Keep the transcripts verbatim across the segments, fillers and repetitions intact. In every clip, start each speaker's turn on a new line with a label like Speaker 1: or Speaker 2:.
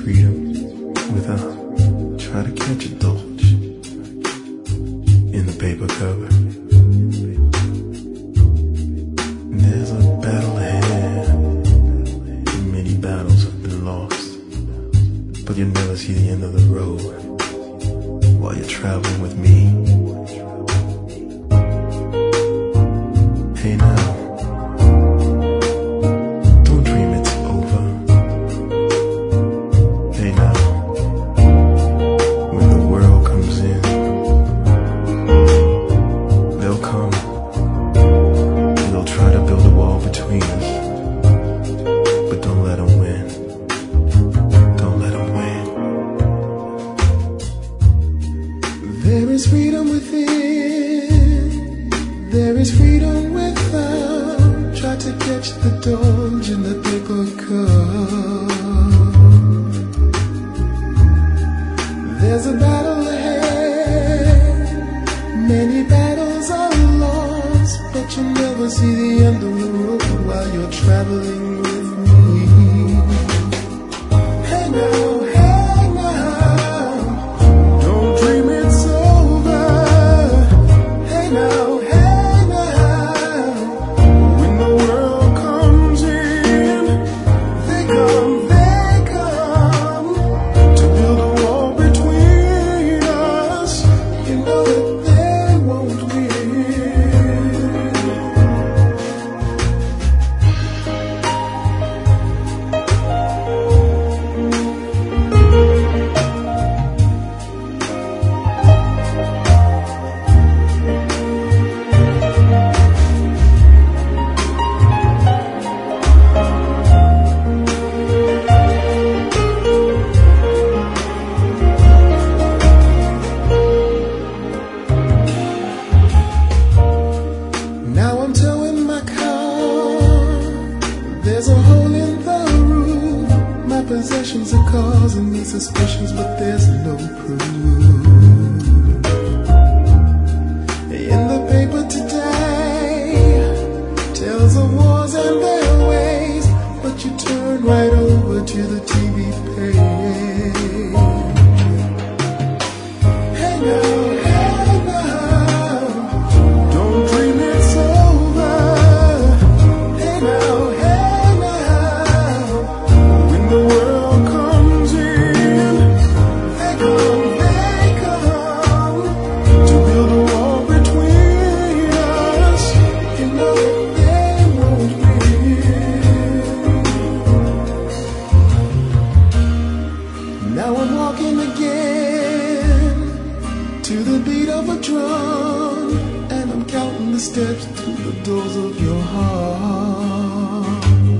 Speaker 1: freedom without try to catch a dodge in the paper cover. There's a battle ahead, many battles have been lost, but you'll never see the end of the road while you're traveling with me. Hey now, don't dream it's over. Hey now, when the world comes in, they'll come and they'll try to build a wall between us, but don't let them win. Don't let them win. There is freedom within, there is freedom without. Try to catch the dodge in the paper cup. There's a battle ahead, many battles are lost, but you'll never see the end of the road while you're traveling with me. Hey now, hey now, don't dream it's over. Hey now, hey now, when the world comes in, they come, they come to build a wall between us. You know that they won't win. Now I'm towing my car, there's a hole in the roof. My possessions are causing me suspicions, but there's no proof. In the paper today tells of wars and their ways, but you turn right over to the T V page. Hey now, hey now, don't dream it's over. Hey now, hey now, when the world comes in, they come, they come to build a wall between us. You know that they won't win. Now I'm walking again to the beat of a drum, and I'm counting the steps to the doors of your heart.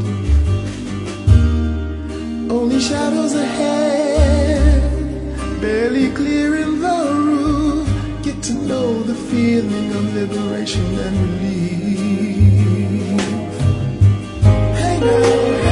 Speaker 1: Only shadows ahead, barely clearing the roof. Get to know the feeling of liberation and relief. Hey now,